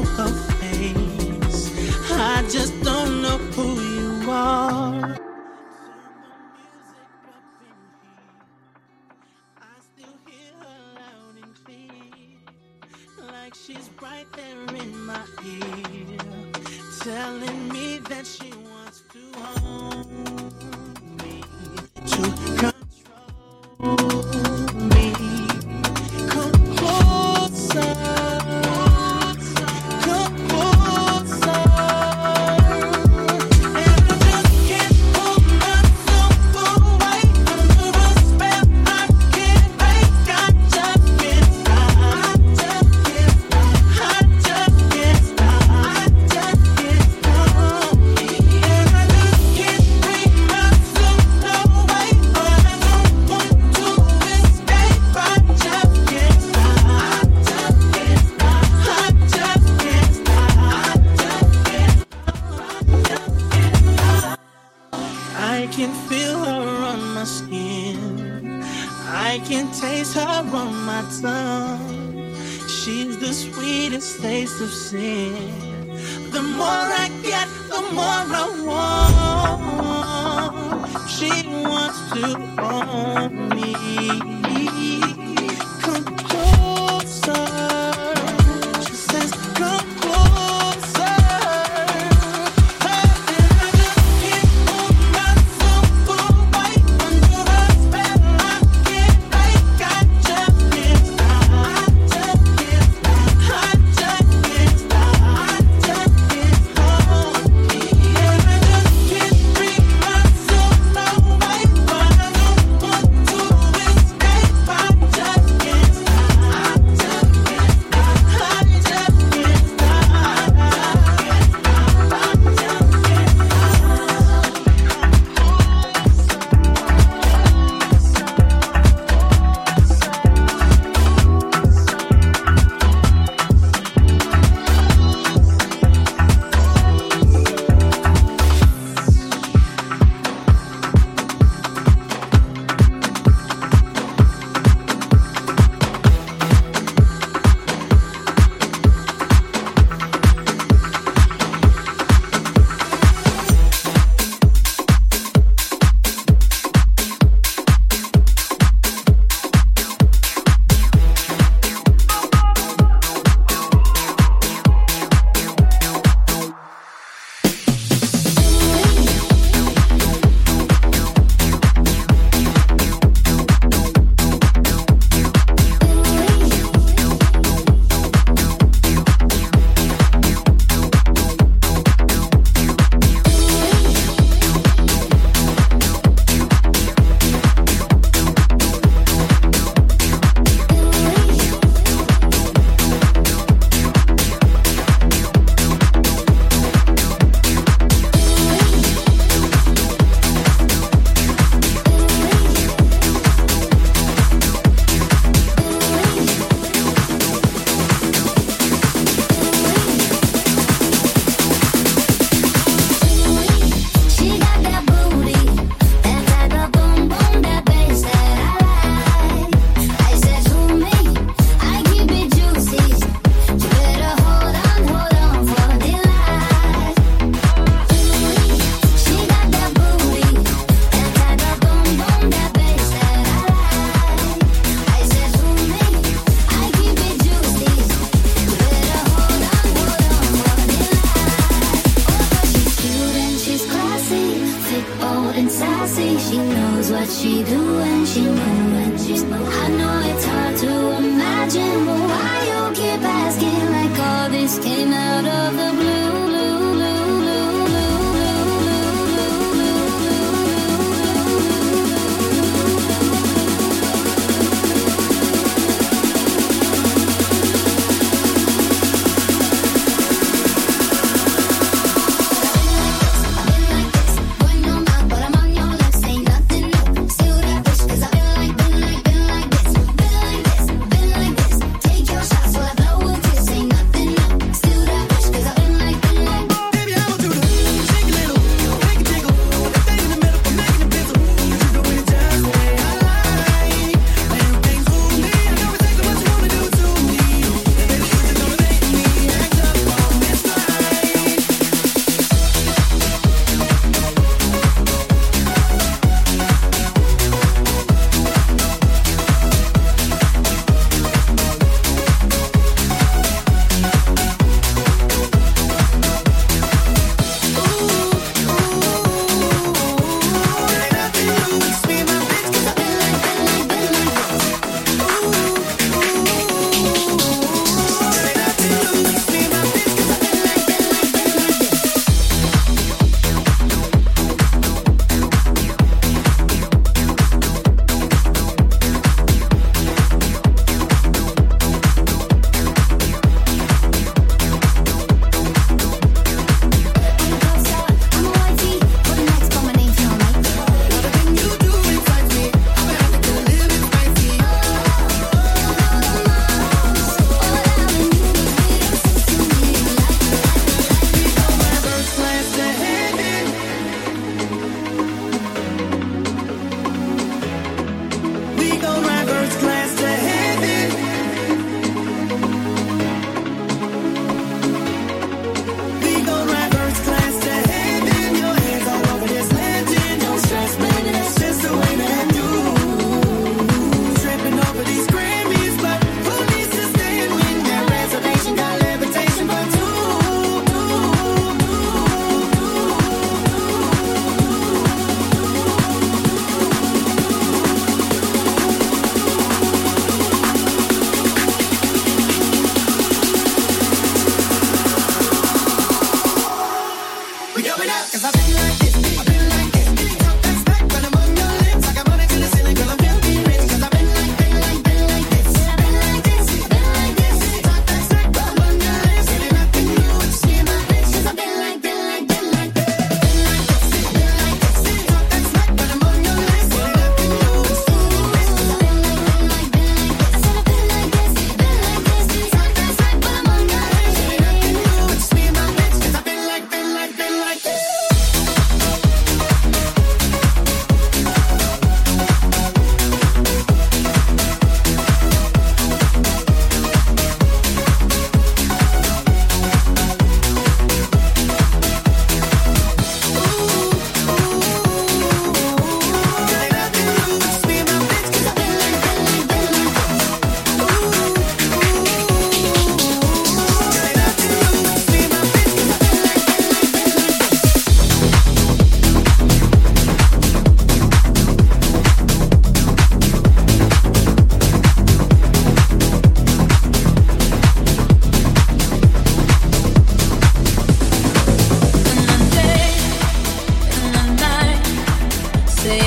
her face. I just don't know who you are. I still hear her loud and clear, like she's right there in my ear, telling me that she wants to hold me, to control me. Come closer, come closer, and I just can't pull myself away under a spell I can't break. I just can't stop. I just can't stop. I just can't stop. I just can't stop. And I just can't bring myself away, but I don't want to escape. I just can't stop. I just can't stop. I just can't stop. I just can't stop. I can feel her on my skin. I can taste her on my tongue. She's the sweetest taste of sin. The more I get, the more I want. She wants to own me. Come closer. She says, come closer. And I just can't pull myself away under a spell I can't break. I just can't stop. I just can't stop. I just can't stop. I just can't hold me. And I just can't bring myself away, but I don't want to escape. I just can't stop. I just can't stop. I just can't stop.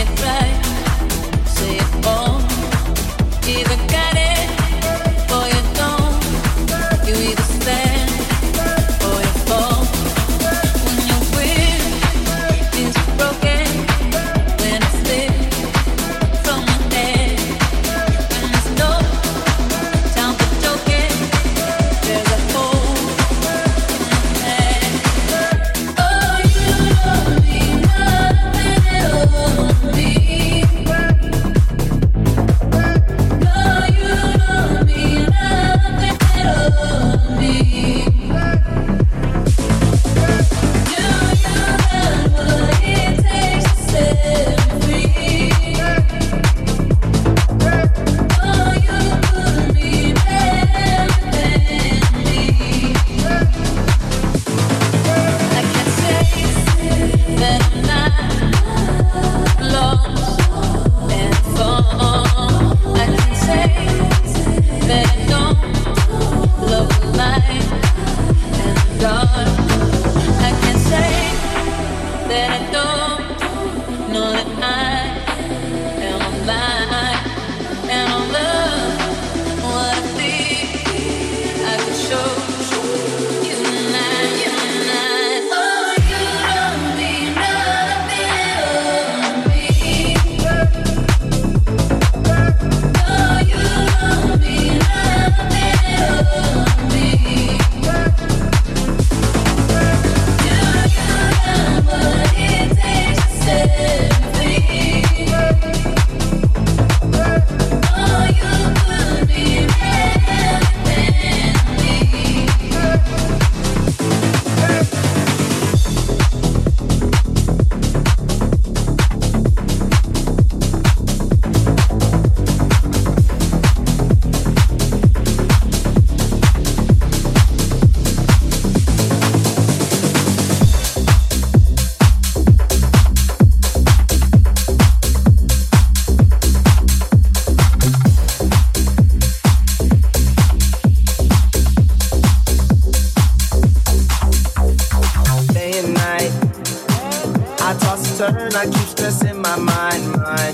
turn, I keep stressing my mind.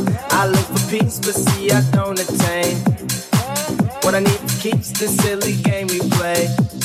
I look for peace, but see I don't attain. What I need keeps this silly game we play.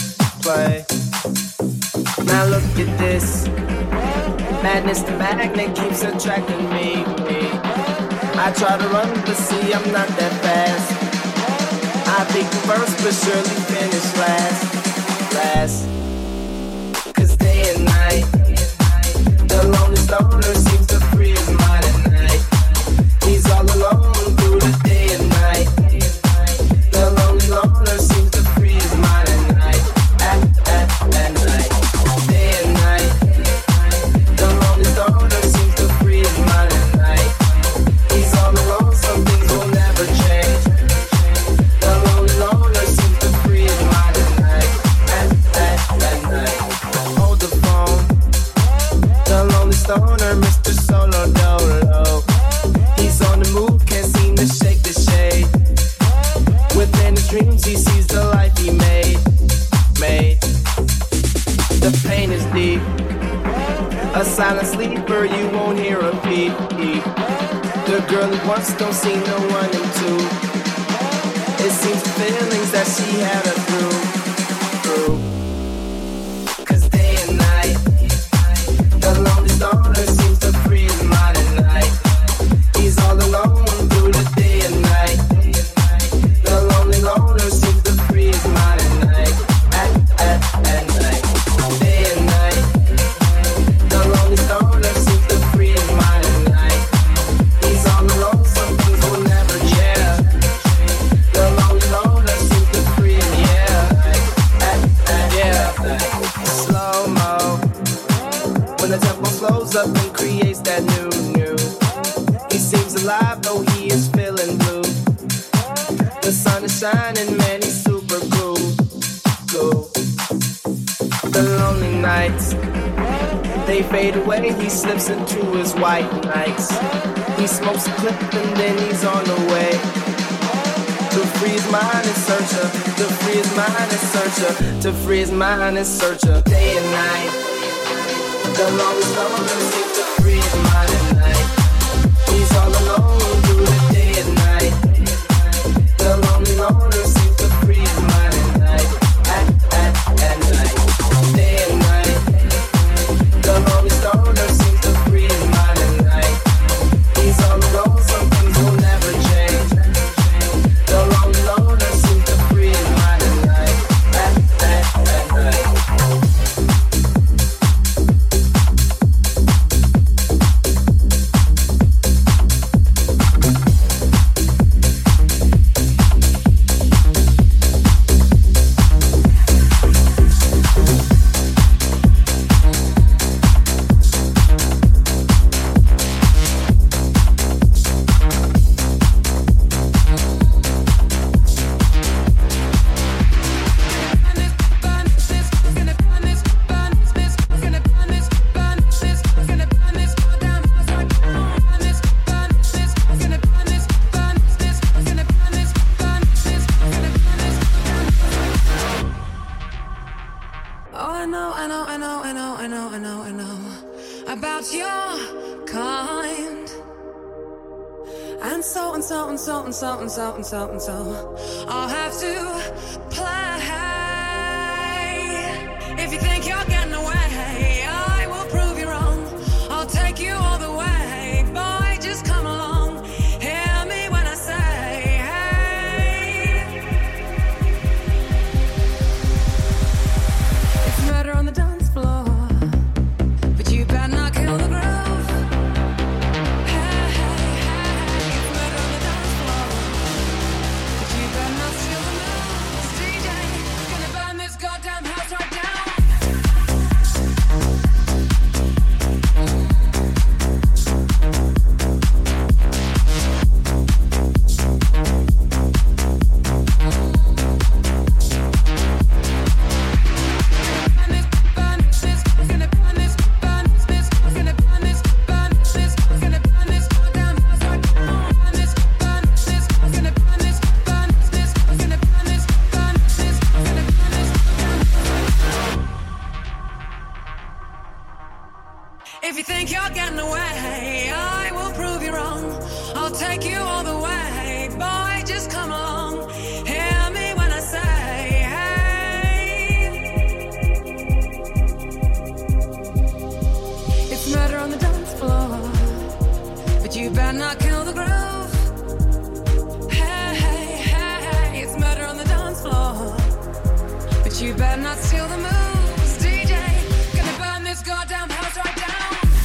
Now look at this. Madness, the magnet keeps attracting me. I try to run, but see I'm not that fast. I peak first, but surely finish last. Cause day and night, the lonely stoner seems to free his mind at night. He's all alone through the day and night. The lonely loner seems to free his mind at night. At night, day and night. The lonely stoner seems to free his mind at night. He's all alone, some things will never change. The lonely loner seems to free his mind at night. At night. Hold the phone. The lonely stoner, Mr. Solo Dolo. He's on the move, can't seem to shake the shade. Within his dreams, he sees the life he made. The pain is deep. A silent sleeper, you won't hear a peep. The girl he wants don't see no one in two. It seems the feelings that she had her through. Cause day and night, the lonely stoner seems to free his mind at night. He's all alone through the day and night. The lonely loner seems to free his mind at night. At night, day and night. The lonely stoner seems to free his mind at night. He's all alone, some things will never change. The lonely loner seems to free him, Slow mo. When the tempo slows up and creates that new. He seems alive, though he is feeling blue. The sun is shining, man, he's super cool. The lonely nights, they fade away, he slips into his white nights. He smokes a clip and then he's on the way. To free his mind and search her, to free his mind and search her, to free his mind and search her. Day and night, the lonely stoner seems to free his mind at night. And so I'll have to play. If you think you're getting away, I will prove you wrong. I'll take you all the way. Boy, just come along. Hear me when I say, hey. It's murder on the dance floor, but you better not kill the groove. If you think you're getting away, I will prove you wrong. I'll take you all the way. Boy, just come along. Hear me when I say, hey. It's murder on the dance floor, but you better not kill the groove. Hey, hey, hey, it's murder on the dance floor, but you better not steal the moves. DJ, gonna burn this goddamn house right down.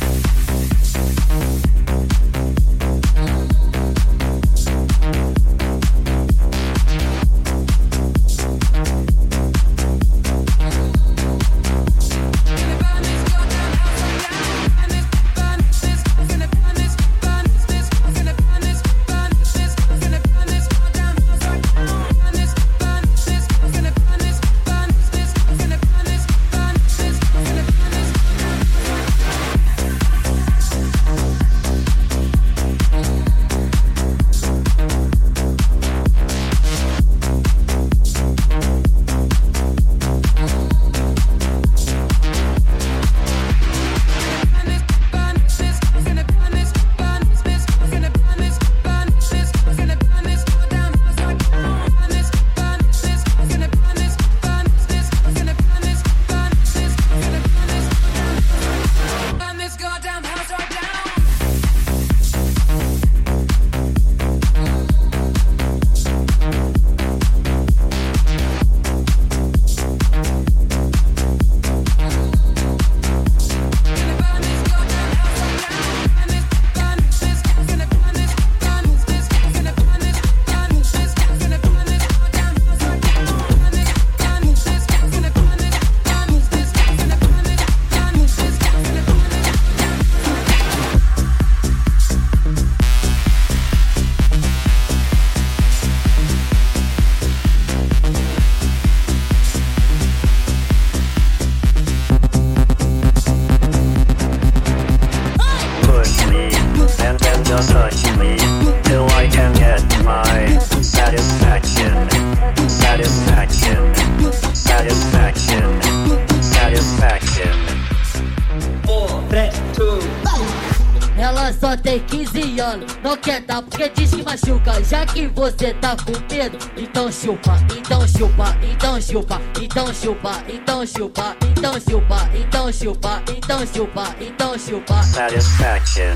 Ela só tem 15 anos, não quer dar porque diz que machuca. Já que você tá com medo, então chupa, então chupa, então chupa, então chupa, então chupa, então chupa, então chupa, então chupa, então chupa. Satisfaction.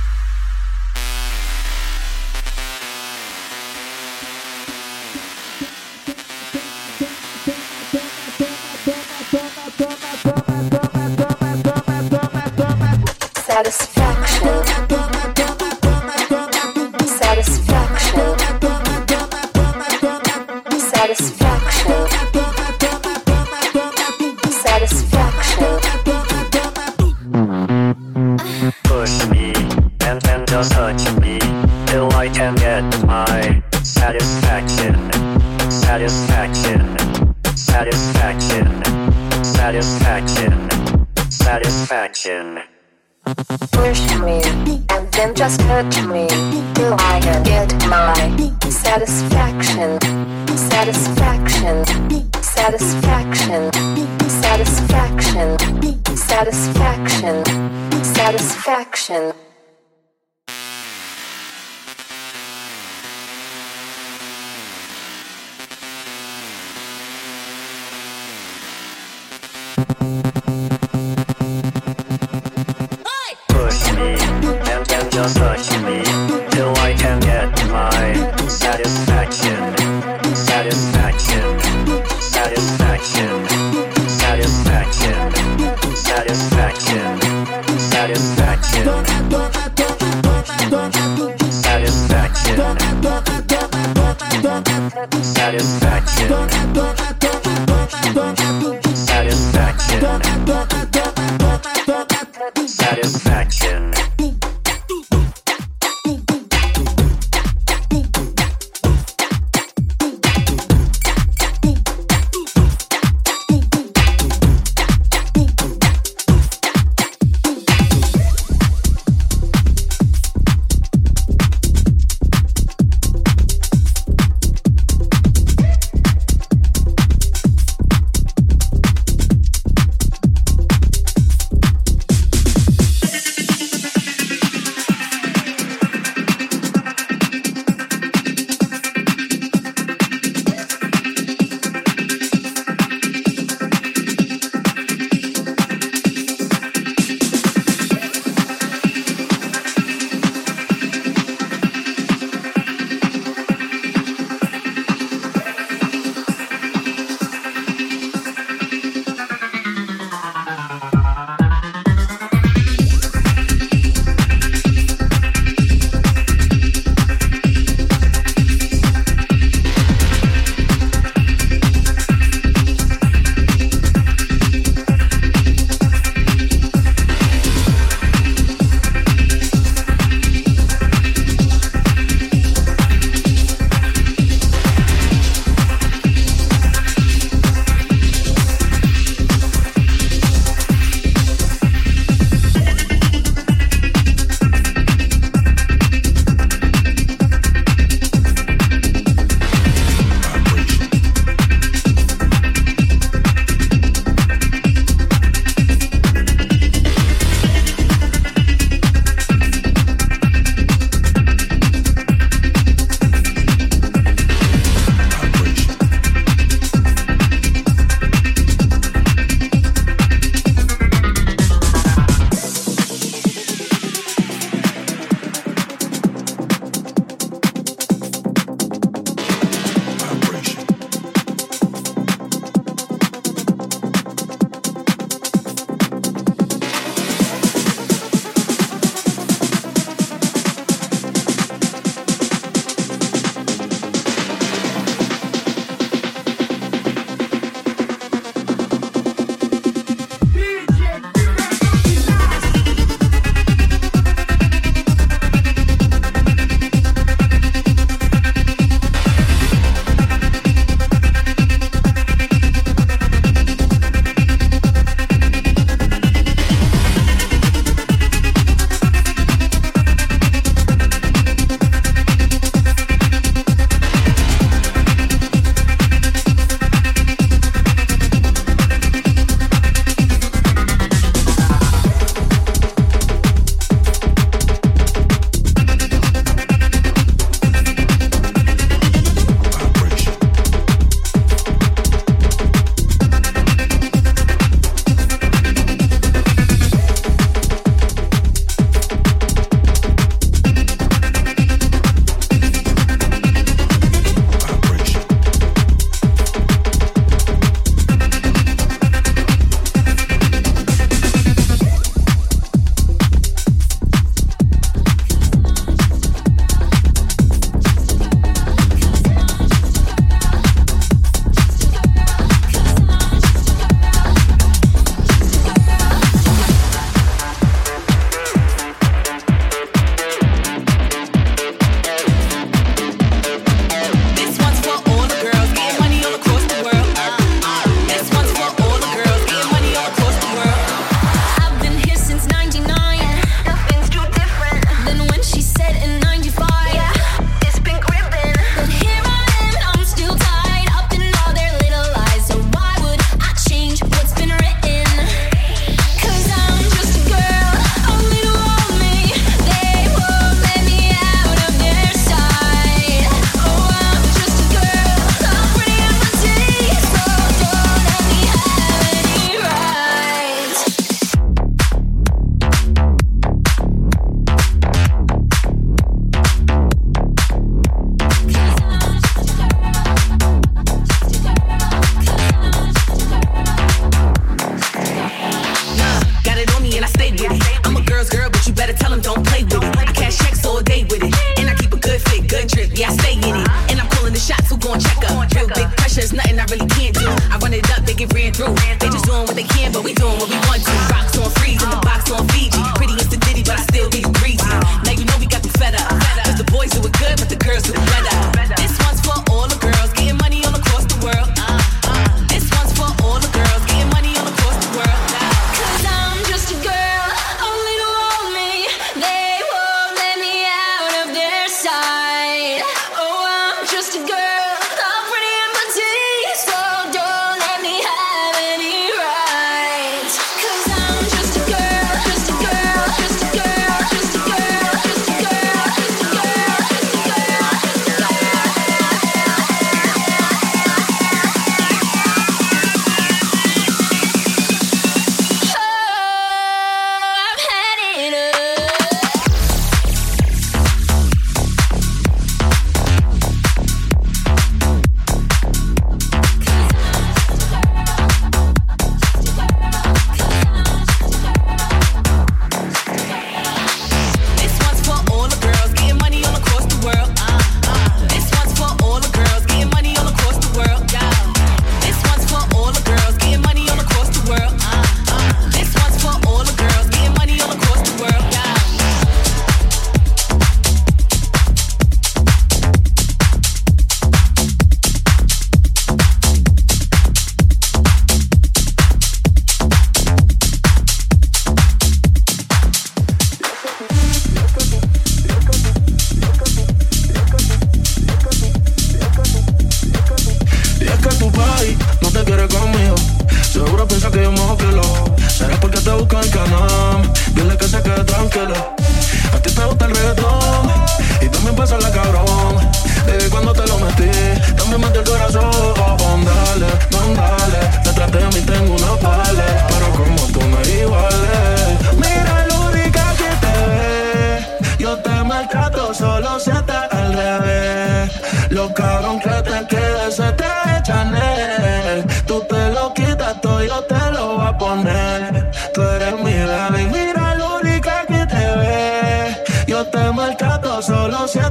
Satisfaction. Satisfaction. Satisfaction. Satisfaction. Push me and then just touch me till I can get my satisfaction. Satisfaction. Satisfaction. Satisfaction. Satisfaction. Push me and then just touch me till I can get my satisfaction. Satisfaction. Satisfaction. Satisfaction. Satisfaction. Satisfaction.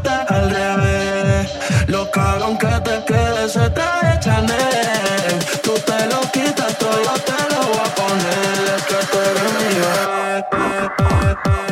7 al revés. Lo cabrón que te quede se trae Chanel. Tú te lo quitas todo, yo te lo voy a poner. Es que tú eres mi bebé.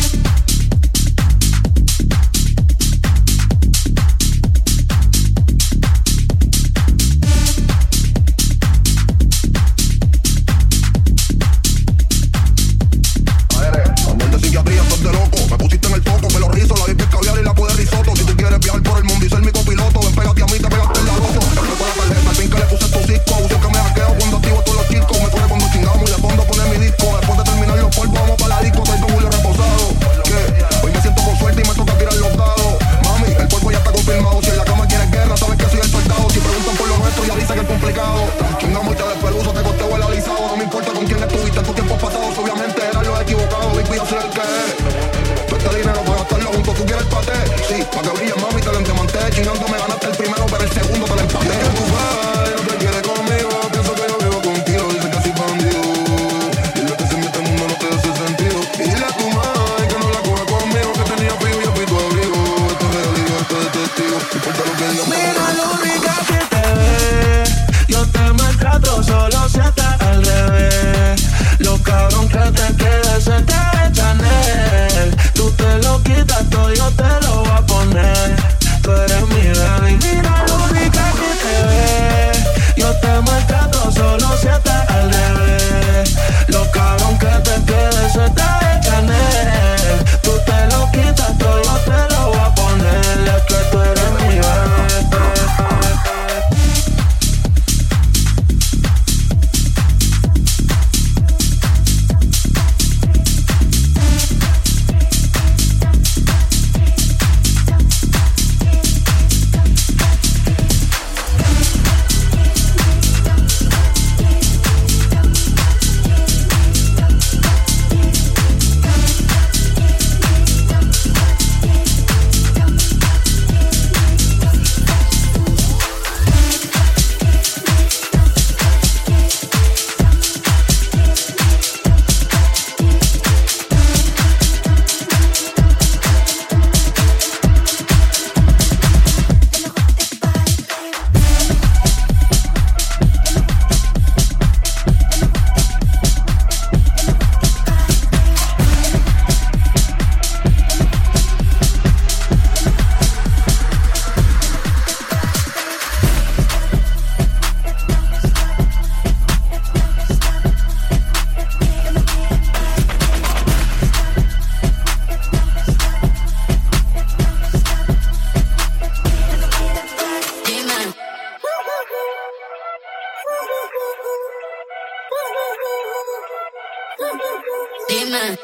Dime.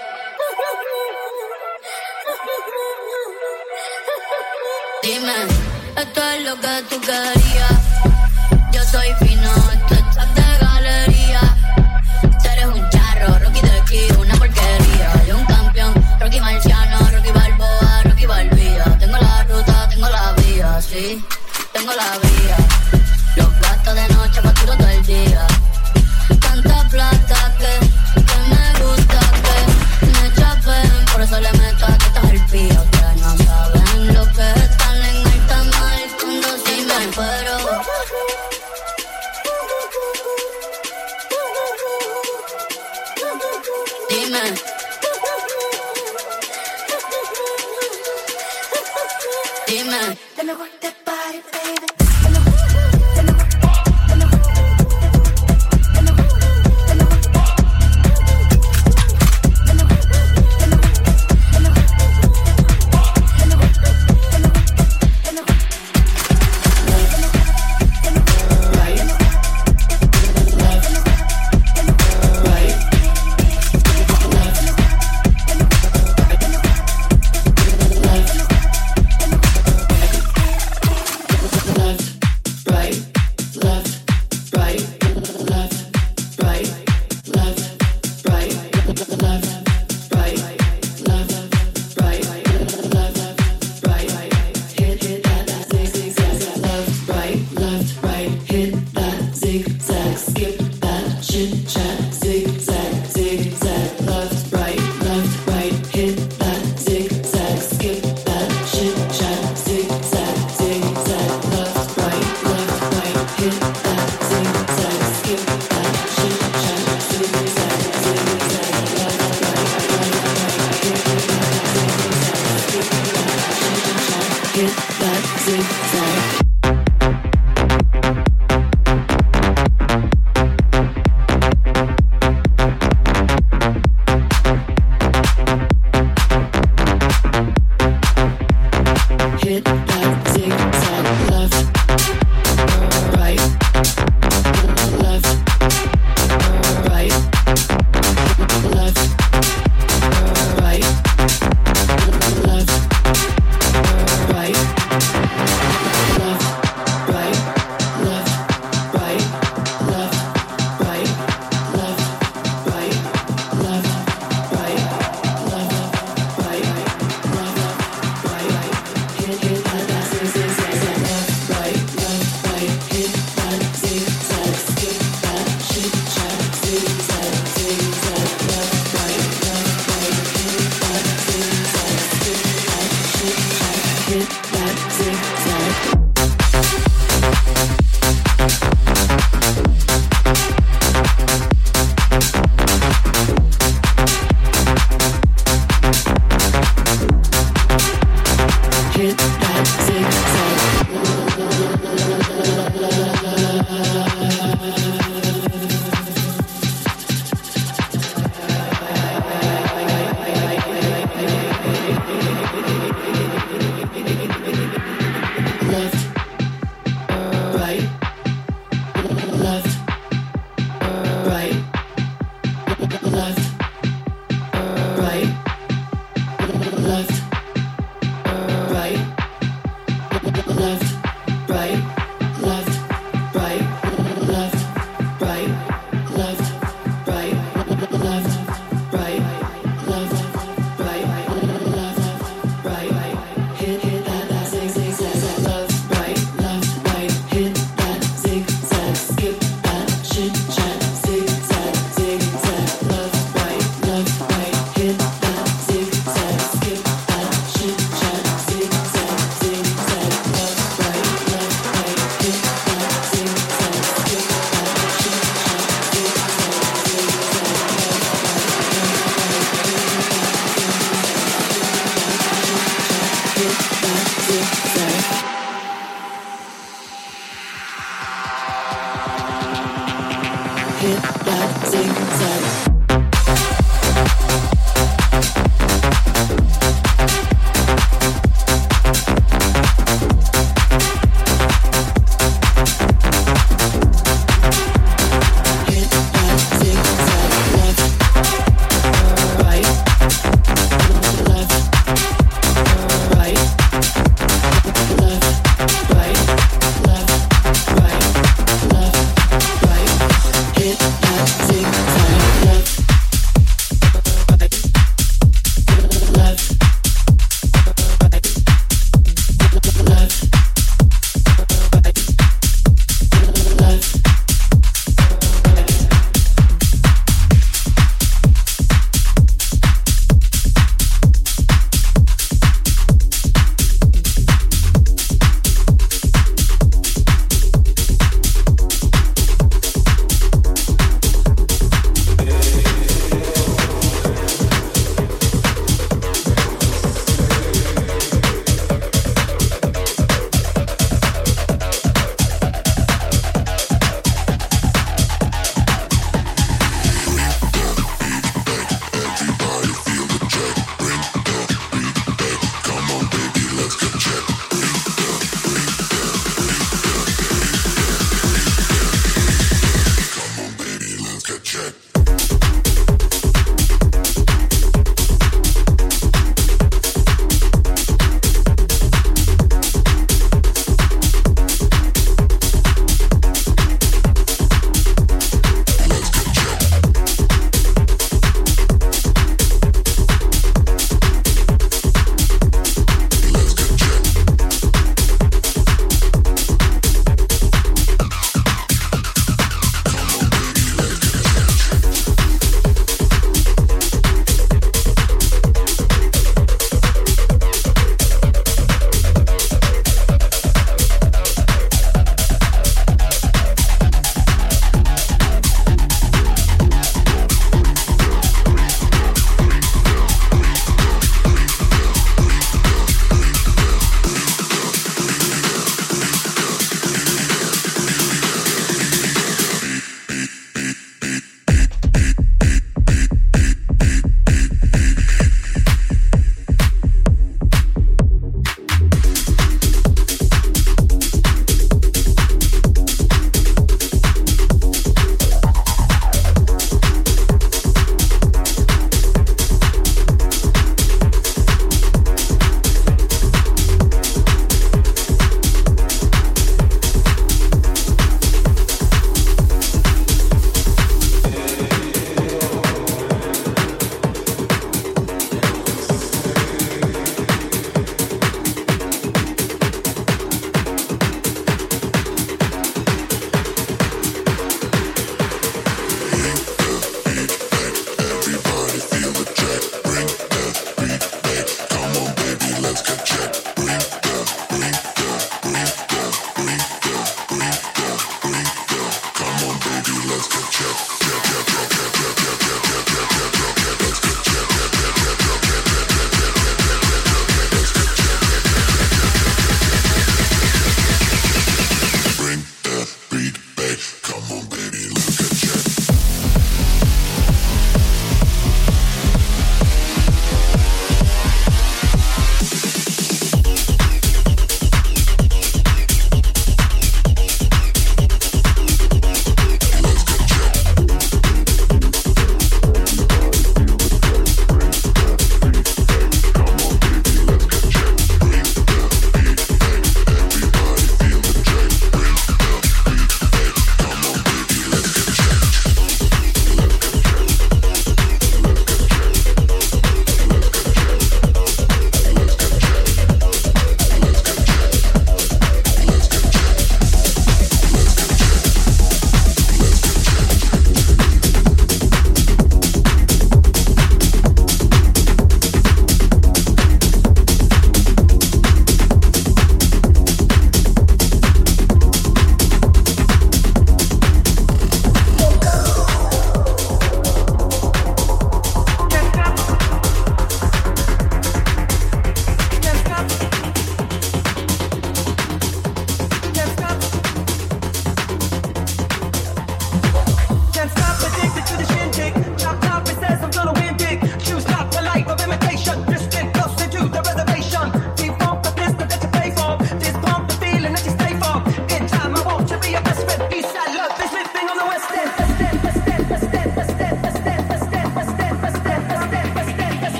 Dime, esto es lo que tú querías. Yo soy fino, esto es chat de galería. Tú eres un charro, Rocky de aquí, una porquería. Yo un campeón, Rocky Marciano, Rocky Balboa, Rocky Balbía. Tengo la ruta, tengo la vía, sí, tengo la vía. Los gastos de noche facturo todo el día. Tanta plata que me gusta que me chapen. Por eso le meto a tetas al pío. Ustedes no saben lo que están en alta mar cuando se me fueron. Dime. Dime. Let me work that body, baby. Life. Zig zag.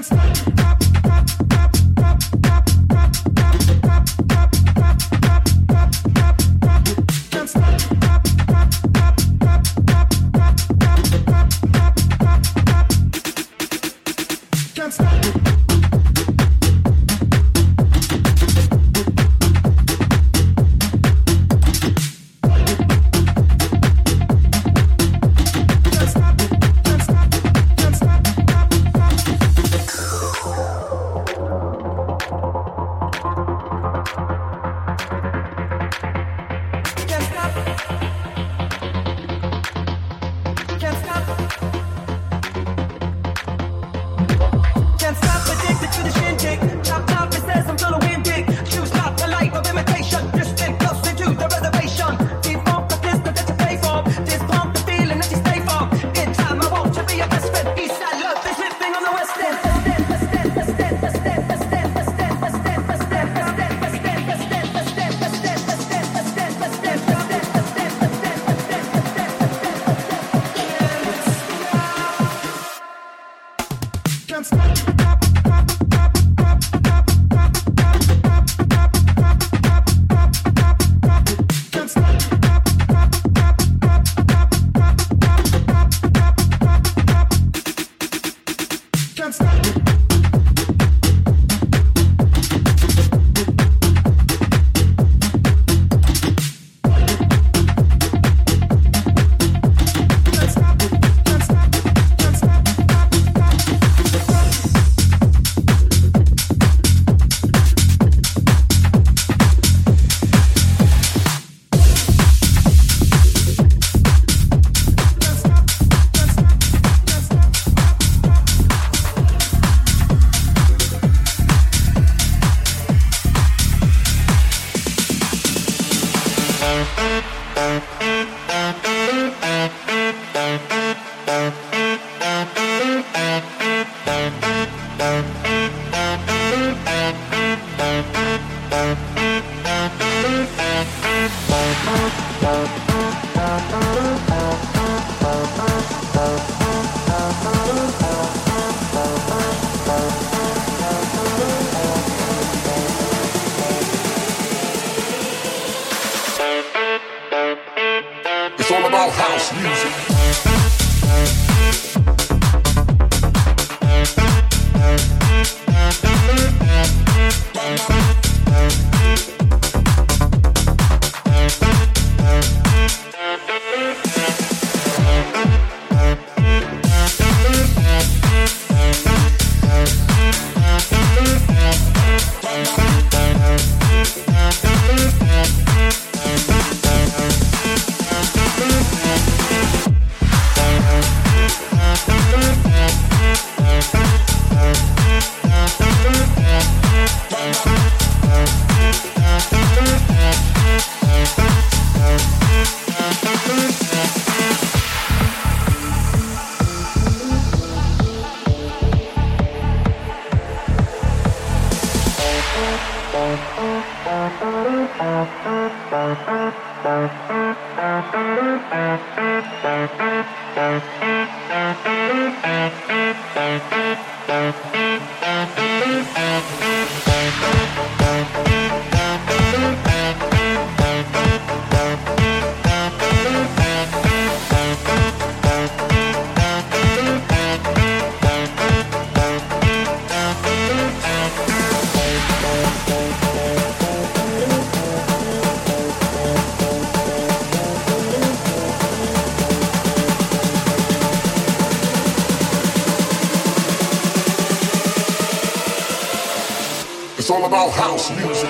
It's all about house music.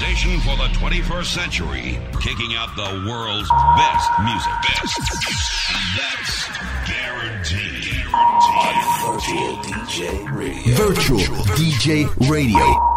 station for the 21st century, kicking out the world's best music. That's guaranteed. Virtual DJ Radio. Virtual DJ Radio.